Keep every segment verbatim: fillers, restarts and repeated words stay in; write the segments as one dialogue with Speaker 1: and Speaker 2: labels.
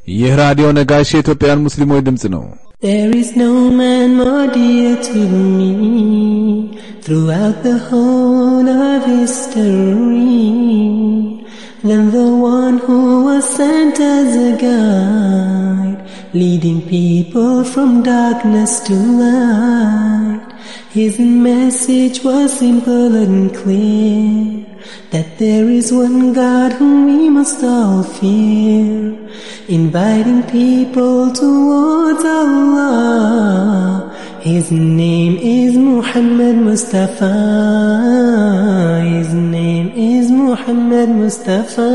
Speaker 1: ይህ ራዲዮ ነጋሽ የኢትዮጵያን ሙስሊሞች ድምጽ ነው።
Speaker 2: There is no man more dear to me throughout the whole of history than the one who was sent as a guide, leading people from darkness to light. His message was simple and clear, that there is one God whom we must all fear, inviting people towards Allah. His name is Muhammad Mustafa. His name is Muhammad Mustafa.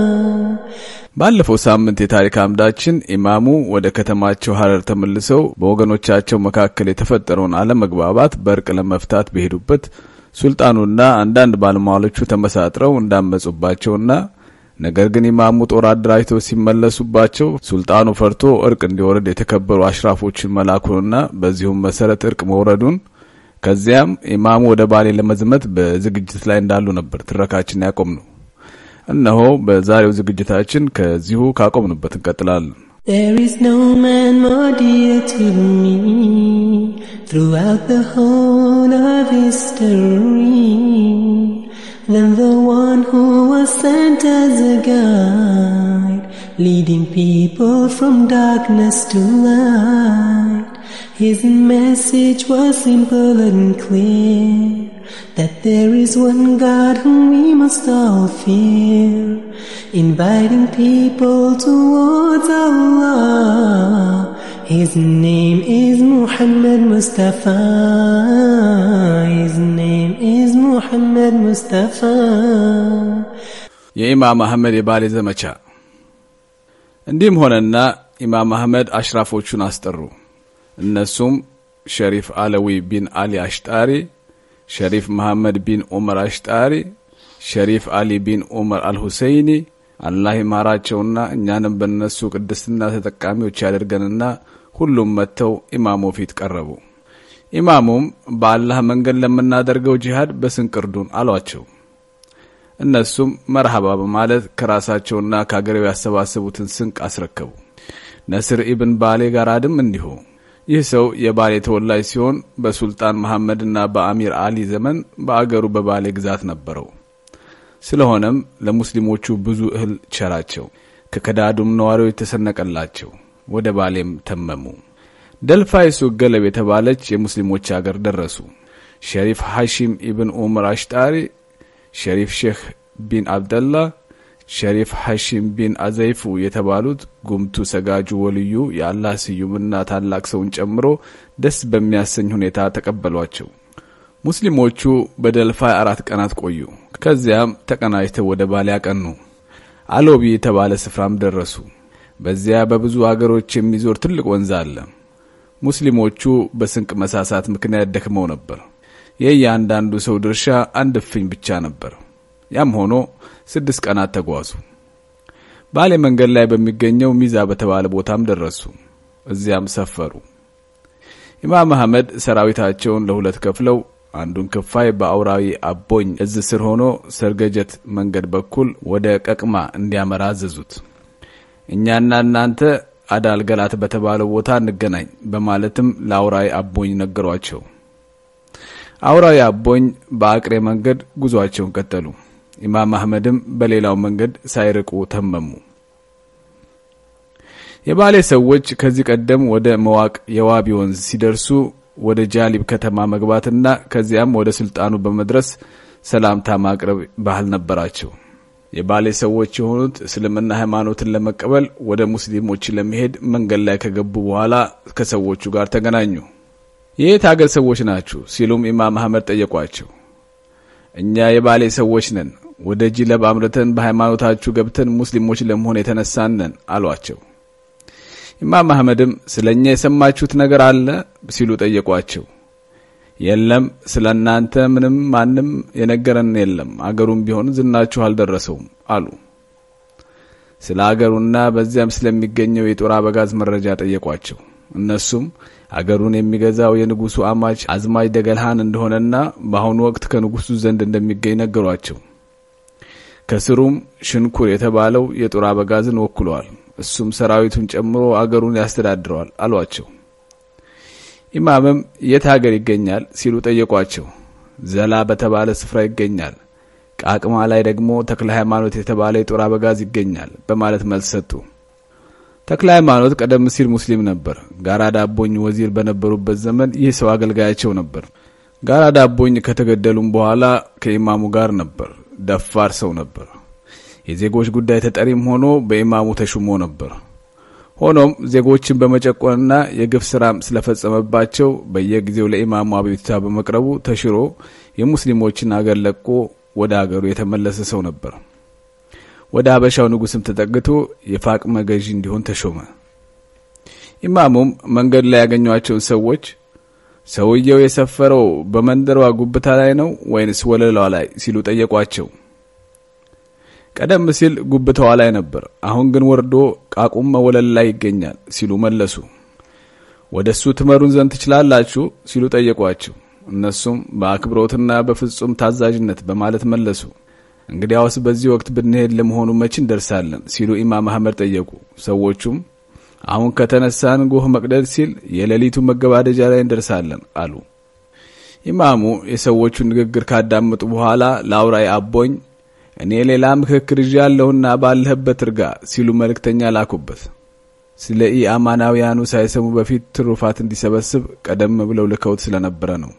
Speaker 1: ባለፈው ሳምንት የታሪክ አምዳችን ኢማሙ ወደ ከተማቸው ሐረር ተመልሰው በወገኖቻቸው መካከል የተፈጠረውን አለመግባባት በእርቅ ለመፍታት በሄዱበት ሱልጣኑና አንዳንድ ባለሟሎቹ ተመሳጥረው እንዳመጹባቸውና ነገር ግን ኢማሙ ጦር አድራጅተው ሲመለሱባቸው ሱልጣኑ ፈርቶ እርቅ እንዲወርድ የተከበሩ አሽራፎችን መላኩና በዚሁም መሰረት እርቅ መውረዱን ከዚያም ኢማሙ ወደ ባሌ ለመዝመት በዝግጅት ላይ እንዳሉ ነበር ትረካችን ያቆምነው። እነሆ በዛሬው ዝግጅታችን ከዚሁ ካቆምንበት እንቀጥላለን።
Speaker 2: There is no man more dear to me throughout the whole of history than the one who was sent as a guide, leading people from darkness to light. His message was simple and clear, that there is one God whom we must all fear, inviting people towards Allah. His name is Muhammad Mustafa. His name is Muhammad Mustafa.
Speaker 1: የኢማም አህመድ የባሌ ዘመቻ እንዲህም ሆነና ኢማም አህመድ አሽራፎቹን አስጠሩ። እነሱም ሸሪፍ አለዊ ቢን አሊ አሽጣሪ፣ ሸሪፍ መሐመድ ቢን ዑመር አሽጣሪ፣ ሸሪፍ አሊ ቢን ዑመር አልሁሰይኒ አላህ ይማራቸውና እኛንም በእነሱ ቅድስና ተጠቃሚዎች ያደርገንና ሁሉም መተው ኢማሙ ፊት ቀረቡ። ኢማሙም በአላህ መንገድ ለምናደርገው ጂሃድ በስንቅርዱን አሏቸው። እነሱም መርሐባ በማለት ከራሳቸውና ከአገሬው ያሰባሰቡትን ስንቅ አስረከቡ። ነስር ኢብን ባሌ ጋራድም እንዲሁ። ይህ ሰው የባሌ ተወላጅ ሲሆን በሱልጣን መሐመድና በአሚር አሊ ዘመን በአገሩ በባሌ ግዛት ነበረው። ስለሆነም ለሙስሊሞቹ ብዙ እህል ቸራቸው፣ ከከዳዱም ነዋሪዎች ተሰነቀላቸው። ወደ ባሌም ተመሙ። ደልፋይ ሱቅ ገለብ የተባለች የሙስሊሞች አገር ደረሱ። ሸሪፍ ሐሺም ኢብን ዑመር አሽጣሪ፣ ሸሪፍ ሼክ ቢን አብደላህ፣ ሸሪፍ ሐሺም ቢን አዘይፉ የተባሉት ጉምቱ ሰጋጁ ወልዩ የአላህ ስዩምና ታላቅ ሰውን ጨምሮ ደስ በሚያሰኝ ሁኔታ ተቀበሏቸው። ሙስሊሞቹ በደልፋይ አራት ቀናት ቆዩ። ከዚያም ተቀናጅተው ወደ ባሌ ያቀኑ። አሎቢ የተባለ ስፍራም ደረሱ። በዚያ በብዙ አገሮች የሚዞር ትልቅ ወንዝ አለ። ሙስሊሞቹ በስንቅ መሳሳት ምክንያት ደክመው ነበር። የእያንዳንዱ ሰው ድርሻ አንድ ፍኝ ብቻ ነበር። ያም ሆኖ ስድስት ቀናት ተጓዙ። ባሌ መንገድ ላይ በሚገኘው ሚዛ በተባለ ቦታም ደረሱ። እዚያም ሰፈሩ። ኢማም አህመድ ሰራዊታቸውን ለሁለት ከፍለው አንዱን ክፋይ በአውራዊ አቦኝ እዝ ስር ሆኖ ሰርገጀት መንገድ በኩል ወደ ቀቅማ እንዲያመራ አዘዙት። እኛና እናንተ አዳል ገላት በተባለው ቦታ እንገናኝ በማለትም ለአውራዊ አቦኝ ነገሯቸው። አውራዊ አቦኝ በአቅሬ መንገድ ጉዟቸውን ቀጠሉ። ኢማም አህመድም በሌላው መንገድ ሳይርቁ ተመሙ። የባሌ ሰዎች ከዚህ ቀደም ወደ መዋቅ የዋቢ ወንዝ ሲደርሱ ወደ ጃሊብ ከተማ መግባትና ከዚያም ወደ ሱልጣኑ በመድረስ ሰላምታ ማቅረብ ባህል ነበራቸው። የባሌ ሰዎች የሆኑት እስልምና ሃይማኖትን ለመቀበል ወደ ሙስሊሞች ለመሄድ መንገድ ላይ ከገቡ በኋላ ከሰዎቹ ጋር ተገናኙ። የት ሀገር ሰዎች ናችሁ ሲሉም ኢማም አህመድ ጠየቋቸው። እኛ የባሌ ሰዎች ነን፣ ወደ ጂለብ አምርተን በሃይማኖታችሁ ገብተን ሙስሊሞች ለመሆን የተነሳነን አሏቸው። ኢማም አህመድም ስለኛ የሰማችሁት ነገር አለ ሲሉ ጠየቋቸው። የለም፣ ስለናንተ ምንም ማንም የነገረን የለም፣ አገሩም ቢሆን ዝናችሁ አልደረሰውም አሉ። ስለ አገሩና በዚያም ስለሚገኘው የጦር አበጋዝ መረጃ ጠየቋቸው። እነሱም አገሩን የሚገዛው የንጉሱ አማች አዝማች ደገልሃን እንደሆነና በአሁኑ ወቅት ከንጉሱ ዘንድ እንደሚገኝ ነገሯቸው። ከስሩም ሽንኩር የተባለው የጦር አበጋዝን ወክሏል። እሱም ሰራዊቱን ጨምሮ አገሩን ያስተዳድራል አሏቸው። ኢማምም የት ሀገር ይገኛል ሲሉ ጠየቋቸው። ዘላ በተባለ ስፍራ ይገኛል፣ ቃቅማ ላይ ደግሞ ተክለ ሃይማኖት የተባለ የጦር አበጋዝ ይገኛል በማለት መልስ ሰጡ። ተክለ ሃይማኖት ቀደም ሲል ሙስሊም ነበር። ጋራ ዳቦኝ ወዚር በነበሩበት ዘመን ይህ ሰው አገልጋያቸው ነበር። ጋራ ዳቦኝ ከተገደሉም በኋላ ከኢማሙ ጋር ነበር። ደፋር ሰው ነበር። የዜጎች ጉዳይ ተጠሪም ሆኖ በኢማሙ ተሹሞ ነበር። ሆኖም ዜጎችን በመጨቆንና የግፍ ስራም ስለፈጸመባቸው በየጊዜው ለኢማሙ አቤቱታ በመቅረቡ ተሽሮ የሙስሊሞችን አገር ለቆ ወደ አገሩ የተመለሰ ሰው ነበር። ወደ ሀበሻው ንጉስም ተጠግቶ የፋቅመ ገዢ እንዲሆን ተሾመ። ኢማሙም መንገድ ላይ ያገኟቸውን ሰዎች ሰውየው የሰፈረው በመንደሯ ጉብታ ላይ ነው ወይንስ ወለላዋ ላይ ሲሉ ጠየቋቸው። ቀደም ሲል ጉብታዋ ላይ ነበር፣ አሁን ግን ወርዶ ቃቁም ወለል ላይ ይገኛል ሲሉ መለሱ። ወደሱ ትመሩን ዘንድ ትችላላችሁ ሲሉ ጠየቋቸው። እነሱም በአክብሮትና በፍጹም ታዛዥነት በማለት መለሱ። እንግዲያውስ በዚህ ወቅት ብንሄድ ለመሆኑ መቼ እንደርሳለን ሲሉ ኢማም አህመድ ጠየቁ። ሰዎቹም አሁን ከተነሳን ጎህ መቅደድ ሲል የሌሊቱ መገባደጃ ላይ እንደርሳለን አሉ። ኢማሙ የሰዎቹን ንግግር ካዳመጡ በኋላ ላውራይ አቦኝ እኔ ሌላ ምክክር ይዣለሁና ባለህበት እርጋ ሲሉ መልእክተኛ ላኩበት። ስለ ኢአማናውያኑ ሳይሰሙ በፊት ትሩፋት እንዲሰበስብ ቀደም ብለው ልከውት ስለነበረ ነው።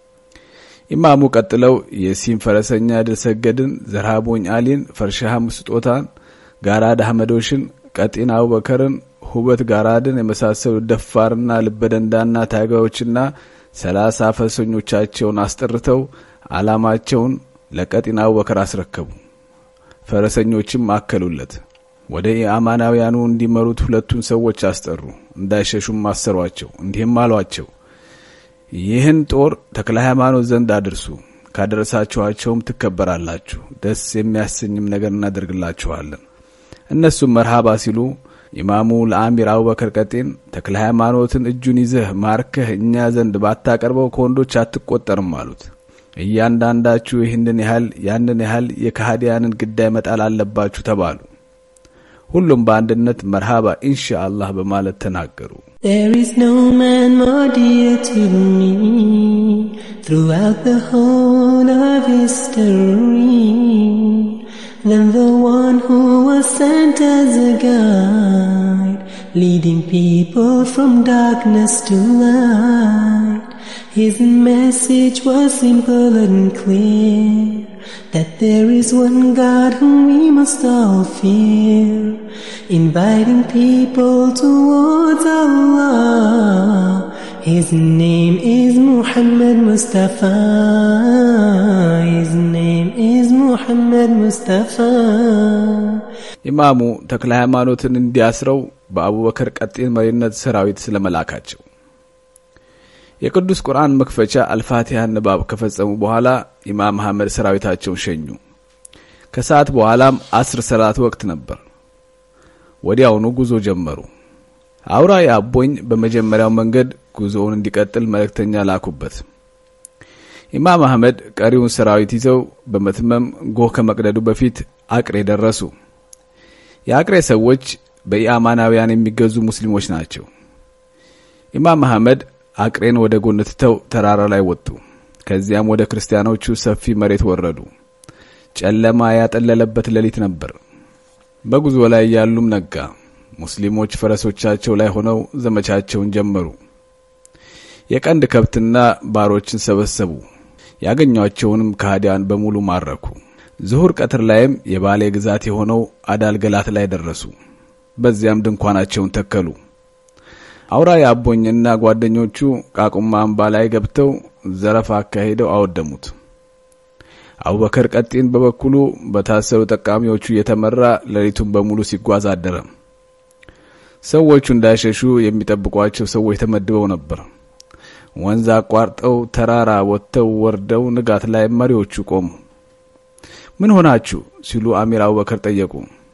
Speaker 1: ኢማሙ ቀጥለው የሲም ፈረሰኛ ድልሰገድን፣ ዘርሃቦኝ አሊን፣ ፈርሻሃም ስጦታን፣ ጋራድ አህመዶሽን፣ ቀጢን አቡበከርን፣ ሁበት ጋራድን የመሳሰሉ ደፋርና ልበደንዳና ታጋዮችና ሰላሳ ፈረሰኞቻቸውን አስጠርተው አላማቸውን ለቀጢን አቡበከር አስረከቡ። ፈረሰኞችም አከሉለት። ወደ ኢአማናውያኑ እንዲመሩት ሁለቱን ሰዎች አስጠሩ። እንዳይሸሹም አሰሯቸው። እንዲህም አሏቸው፣ ይህን ጦር ተክለ ሃይማኖት ዘንድ አድርሱ፣ ካደረሳችኋቸውም ትከበራላችሁ፣ ደስ የሚያሰኝም ነገር እናደርግላችኋለን። እነሱም መርሃባ ሲሉ ኢማሙ ለአሚር አቡበከር ቀጢን ተክለ ሃይማኖትን እጁን ይዘህ ማርከህ እኛ ዘንድ ባታቀርበው ከወንዶች አትቆጠርም አሉት። እያንዳንዳችሁ ይህንን ያህል ያንን ያህል የካህዲያንን ግዳይ መጣል አለባችሁ ተባሉ። ሁሉም በአንድነት መርሃባ ኢንሻአላህ በማለት ተናገሩ።
Speaker 2: There is no man more dear to me throughout the whole of history than the one who was sent as a guide, leading people from darkness to light. His message was simple and clear, that there is one God whom we must all fear, inviting people towards Allah. His name is Muhammad Mustafa. His name is Muhammad Mustafa.
Speaker 1: ኢማሙ ተክለ ሃይማኖትን እንዲያስረው በአቡበከር ቀጢን መሪነት ሰራዊት ስለመላካቸው የቅዱስ ቁርአን መክፈቻ አልፋቲሃን ንባብ ከፈጸሙ በኋላ ኢማም አህመድ ሰራዊታቸውን ሸኙ። ከሰዓት በኋላም አስር ሰላት ወቅት ነበር። ወዲያውኑ ጉዞ ጀመሩ። አውራ ያቦኝ በመጀመሪያው መንገድ ጉዞውን እንዲቀጥል መልእክተኛ ላኩበት። ኢማም አህመድ ቀሪውን ሰራዊት ይዘው በመትመም ጎህ ከመቅደዱ በፊት አቅሬ ደረሱ። የአቅሬ ሰዎች በኢአማናውያን የሚገዙ ሙስሊሞች ናቸው። ኢማም አህመድ አቅሬን ወደ ጎን ትተው ተራራ ላይ ወጡ። ከዚያም ወደ ክርስቲያኖቹ ሰፊ መሬት ወረዱ። ጨለማ ያጠለለበት ሌሊት ነበር። በጉዞ ላይ ያሉም ነጋ። ሙስሊሞች ፈረሶቻቸው ላይ ሆነው ዘመቻቸውን ጀመሩ። የቀንድ ከብትና ባሮችን ሰበሰቡ። ያገኟቸውንም ካህዲያን በሙሉ ማረኩ። ዙሁር ቀትር ላይም የባሌ ግዛት የሆነው አዳል ገላት ላይ ደረሱ። በዚያም ድንኳናቸውን ተከሉ። አውራ ያቦኝና ጓደኞቹ ቃቁማ አምባ ላይ ገብተው ዘረፋ አካሄደው አወደሙት። አቡበከር ቀጢን በበኩሉ በታሰሩ ተቃሚዎቹ የተመራ ሌሊቱን በሙሉ ሲጓዝ አደረ። ሰዎቹ እንዳይሸሹ የሚጠብቋቸው ሰዎች ተመድበው ነበር። ወንዝ አቋርጠው ተራራ ወጥተው ወርደው ንጋት ላይ መሪዎቹ ቆሙ። ምን ሆናችሁ ሲሉ አሚር አቡበከር ጠየቁ።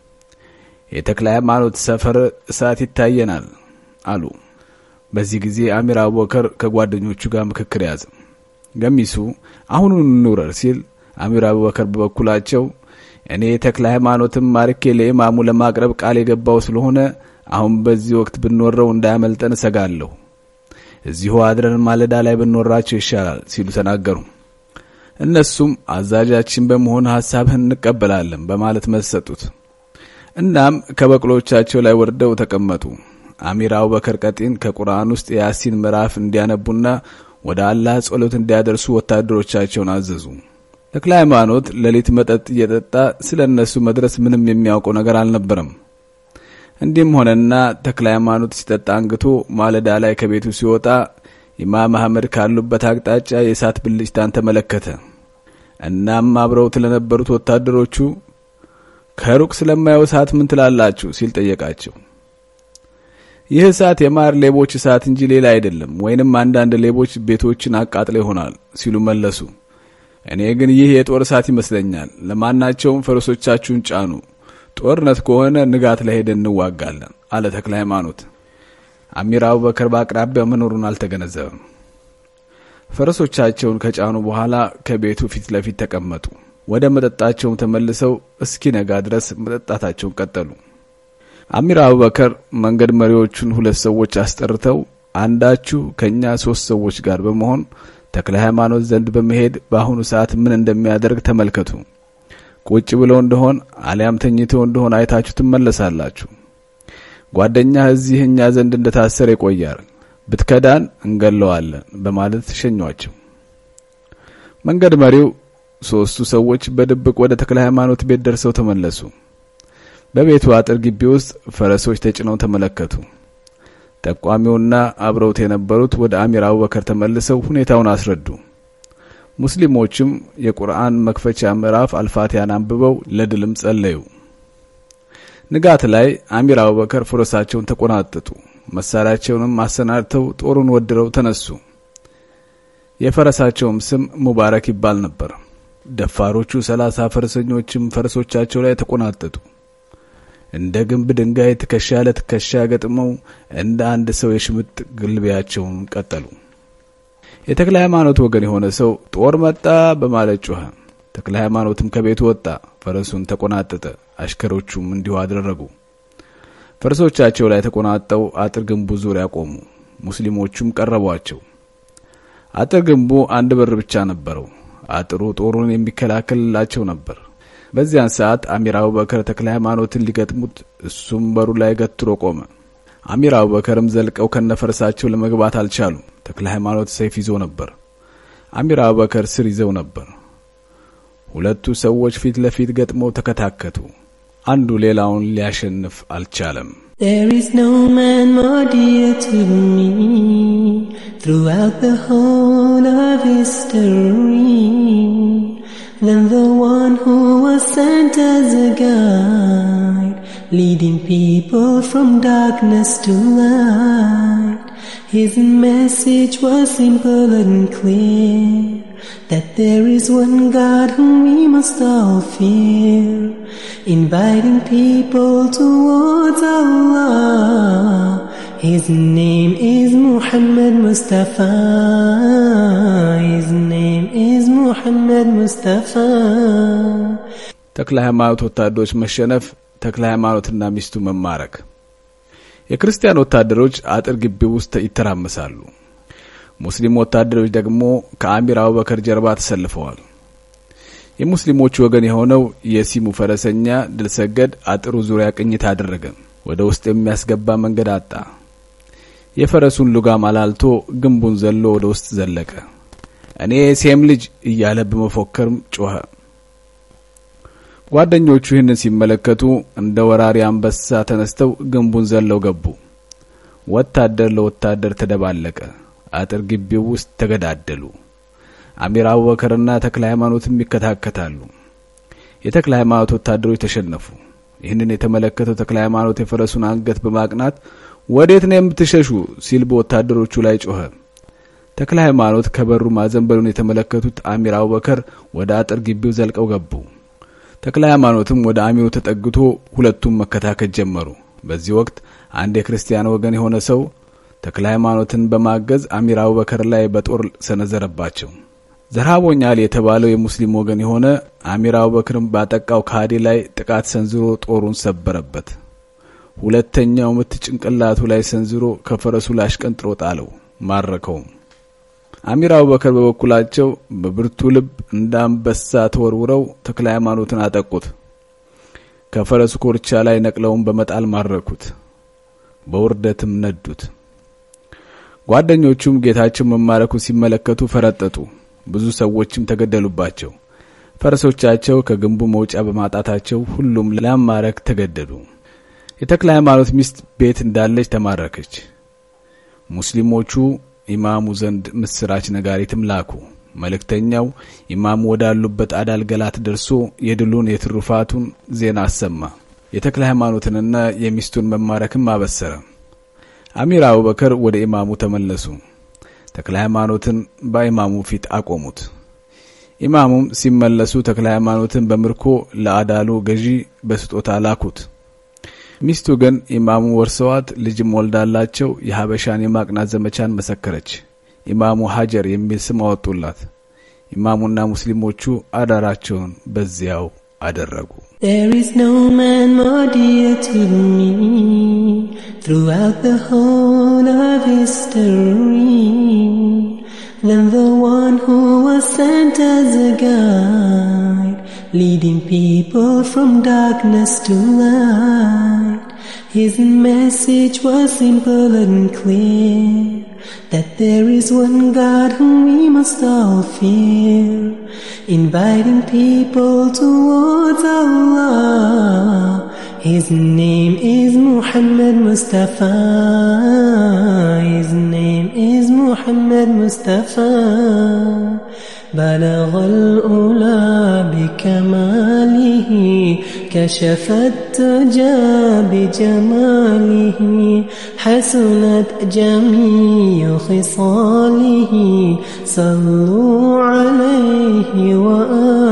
Speaker 1: የተክለ ሃይማኖት ሰፈር እሳት ይታየናል አሉ። በዚህ ጊዜ አሚር አቡበከር ከጓደኞቹ ጋር ምክክር ያዘ። ገሚሱ አሁን እንውረር ሲል አሚር አቡበከር በበኩላቸው እኔ ተክለ ሃይማኖትም ማርኬ ለኢማሙ ለማቅረብ ቃል የገባው ስለሆነ አሁን በዚህ ወቅት ብንወረው እንዳያመልጠን ሰጋለሁ። እዚሁ አድረን ማለዳ ላይ ብንወራቸው ይሻላል ሲሉ ተናገሩ። እነሱም አዛዣችን በመሆን ሐሳብህን እንቀበላለን በማለት መሰጡት። እናም ከበቅሎቻቸው ላይ ወርደው ተቀመጡ። አሚር አቡበከር ቀጢን ከቁርአን ውስጥ ያሲን ምዕራፍ እንዲያነቡና ወደ አላህ ጸሎት እንዲያደርሱ ወታደሮቻቸውን አዘዙ። ተክለ ሃይማኖት ሌሊት መጠጥ እየጠጣ ስለነሱ መድረስ ምንም የሚያውቀው ነገር አልነበረም። እንዲህም ሆነና ተክለ ሃይማኖት ሲጠጣ አንግቶ ማለዳ ላይ ከቤቱ ሲወጣ ኢማም አህመድ ካሉበት አቅጣጫ የእሳት ብልጭታን ተመለከተ። እናም አብረው ለነበሩት ወታደሮቹ ከሩቅ ስለማየው እሳት ምን ትላላችሁ ሲል ጠየቃቸው። ይህ እሳት የማር ሌቦች እሳት እንጂ ሌላ አይደለም፣ ወይንም አንዳንድ ሌቦች ቤቶችን አቃጥለው ይሆናል ሲሉ መለሱ። እኔ ግን ይህ የጦር እሳት ይመስለኛል። ለማናቸውም ፈረሶቻችሁን ጫኑ፣ ጦርነት ከሆነ ንጋት ላይ ሄደን እንዋጋለን አለ ተክለ ሃይማኖት። አሚር አቡበከር በአቅራቢያው መኖሩን አልተገነዘበም። ፈረሶቻቸውን ከጫኑ በኋላ ከቤቱ ፊት ለፊት ተቀመጡ። ወደ መጠጣቸው ተመልሰው እስኪ ነጋ ድረስ መጠጣታቸውን ቀጠሉ። አሚር አቡበከር መንገድ መሪዎቹን ሁለት ሰዎች አስጠርተው አንዳችሁ ከኛ ሶስት ሰዎች ጋር በመሆን ተክለ ሃይማኖት ዘንድ በመሄድ በአሁኑ ሰዓት ምን እንደሚያደርግ ተመልከቱ። ቁጭ ብለው እንደሆን አሊያም ተኝተው እንደሆን አይታችሁ ትመለሳላችሁ። ጓደኛ እዚህኛ ዘንድ እንደታሰረ ይቆያል፣ ብትከዳን እንገለዋለን በማለት ሸኟቸው። መንገድ መሪው ሶስቱ ሰዎች በድብቅ ወደ ተክለ ሃይማኖት ቤት ደርሰው ተመለሱ። በቤቱ አጥር ግቢ ውስጥ ፈረሶች ተጭነው ተመለከቱ። ተቋሚውና አብረውት የነበሩት ወደ አሚር አቡበከር ተመልሰው ሁኔታውን አስረዱ። ሙስሊሞችም የቁርአን መክፈቻ ምዕራፍ አልፋቲሃን አንብበው ለድልም ጸለዩ። ንጋት ላይ አሚር አቡበከር ፈረሳቸውን ተቆናጠጡ። መሳሪያቸውንም አሰናድተው ጦሩን ወድረው ተነሱ። የፈረሳቸውም ስም ሙባረክ ይባል ነበር። ደፋሮቹ ሰላሳ ፈረሰኞችም ፈረሶቻቸው ላይ ተቆናጠጡ። እንደ ግንብ ድንጋይ ትከሻ ለትከሻ ገጥመው እንደ አንድ ሰው የሽምጥ ግልቢያቸውን ቀጠሉ። የተክለ ሃይማኖት ወገን የሆነ ሰው ጦር መጣ በማለት ጮኸ። ተክለ ሃይማኖትም ከቤቱ ወጣ፣ ፈረሱን ተቆናጠጠ። አሽከሮቹም እንዲሁ አደረጉ። ፈረሶቻቸው ላይ ተቆናጠው አጥር ግንቡ ዙሪያ ቆሙ። ሙስሊሞቹም ቀረቧቸው። አጥር ግንቡ አንድ በር ብቻ ነበረው። አጥሩ ጦሩን የሚከላከልላቸው ነበር። በዚያን ሰዓት አሚር አቡበከር ተክለ ሃይማኖትን ሊገጥሙት እሱም በሩ ላይ ገትሮ ቆመ። አሚር አቡበከርም ዘልቀው ከነፈረሳቸው ለመግባት አልቻሉ። ተክለ ሃይማኖት ሰይፍ ይዞ ነበር። አሚር አቡበከር ስር ይዘው ነበር። ሁለቱ ሰዎች ፊት ለፊት ገጥመው ተከታከቱ። አንዱ ሌላውን ሊያሸንፍ አልቻለም።
Speaker 2: There is no man more dear to me throughout the whole of history than the one who was sent as a guide, leading people from darkness to light. His message was simple and clear, that there is one God whom we must all fear, inviting people towards Allah. His name is Muhammad Mustafa. His name is Muhammad Mustafa.
Speaker 1: ተክለ ሃይማኖት ወታደሮች መሸነፍ፣ ተክለ ሃይማኖትና ሚስቱ መማረክ። የክርስቲያን ወታደሮች አጥር ግቢ ውስጥ ይተራመሳሉ። ሙስሊም ወታደሮች ደግሞ ከአሚር አቡበከር ጀርባ ተሰልፈዋል። የሙስሊሞች ወገን የሆነው የሲሙ ፈረሰኛ ድልሰገድ አጥሩ ዙሪያ ቅኝት አደረገ። ወደ ውስጥ የሚያስገባ መንገድ አጣ። የፈረሱን ሉጋም አላልቶ ግንቡን ዘሎ ወደ ውስጥ ዘለቀ። እኔ ሴም ልጅ እያለ በመፎከርም ጮኸ። ጓደኞቹ ይህንን ሲመለከቱ እንደ ወራሪ አንበሳ ተነስተው ግንቡን ዘለው ገቡ። ወታደር ለወታደር ተደባለቀ። አጥር ግቢው ውስጥ ተገዳደሉ። አሚር አቡበከርና ተክለ ሃይማኖትም ይከታከታሉ። የተክለ ሃይማኖት ወታደሮች ተሸነፉ። ይህንን የተመለከተው ተክለ ሃይማኖት የፈረሱን አንገት በማቅናት ወዴት ነው የምትሸሹ ሲል በወታደሮቹ ላይ ጮኸ። ተክለ ሃይማኖት ከበሩ ማዘንበሉን የተመለከቱት አሚር አቡበከር ወደ አጥር ግቢው ዘልቀው ገቡ። ተክለ ሃይማኖትም ወደ አሚሩ ተጠግቶ ሁለቱም መከታከት ጀመሩ። በዚህ ወቅት አንድ የክርስቲያን ወገን የሆነ ሰው ተክለ ሃይማኖትን በማገዝ አሚር አቡበከር ላይ በጦር ሰነዘረባቸው። ዘራቦኛል የተባለው የሙስሊም ወገን የሆነ አሚር አቡበክርም ባጠቃው ካዲ ላይ ጥቃት ሰንዝሮ ጦሩን ሰበረበት። ሁለተኛው ምት ጭንቅላቱ ላይ ሰንዝሮ ከፈረሱ ላይ አሽቀንጥሮ ጣለው፣ ማረከው። አሚር አቡበክር በበኩላቸው በብርቱ ልብ እንዳንበሳ ተወርውረው ተክለ ሃይማኖትን አጠቁት። ከፈረሱ ኮርቻ ላይ ነቅለውን በመጣል ማረኩት፣ በውርደትም ነዱት። ጓደኞቹም ጌታቸው መማረኩ ሲመለከቱ ፈረጠጡ። ብዙ ሰዎችም ተገደሉባቸው። ፈረሶቻቸው ከግንቡ መውጫ በማጣታቸው ሁሉም ለማረክ ተገደዱ። የተክለ ሃይማኖት ሚስት ቤት እንዳለች ተማረከች። ሙስሊሞቹ ኢማሙ ዘንድ ምስራች ነጋሪትም ላኩ። መልእክተኛው ኢማሙ ወዳሉበት አዳል ገላት ደርሶ የድሉን የትሩፋቱን ዜና አሰማ። የተክለ ሃይማኖትንና የሚስቱን መማረክም አበሰረ። አሚር አቡበክር ወደ ኢማሙ ተመለሱ። ተክለ ሃይማኖትን በኢማሙ ፊት አቆሙት። ኢማሙም ሲመለሱ ተክለ ሃይማኖትን በምርኮ ለአዳሉ ገዢ በስጦታ ላኩት። ሚስቱ ግን ኢማሙ ወርሰዋት ልጅም ወልዳላቸው የሐበሻን የማቅናት ዘመቻን መሰከረች። ኢማሙ ሀጀር የሚል ስም አወጡላት። ኢማሙና ሙስሊሞቹ አዳራቸውን በዚያው አደረጉ።
Speaker 2: There is no man more dear to me throughout the whole of history than the one who was sent as a guide, leading people from darkness to light. His message was simple and clear, that there is one God whom we must all fear, inviting people towards Allah. His name is Muhammad Mustafa. His name is Muhammad Mustafa. بلغ الأولى بكماله كشف التجى بجماله حسنت جميع خصاله صلوا عليه وآله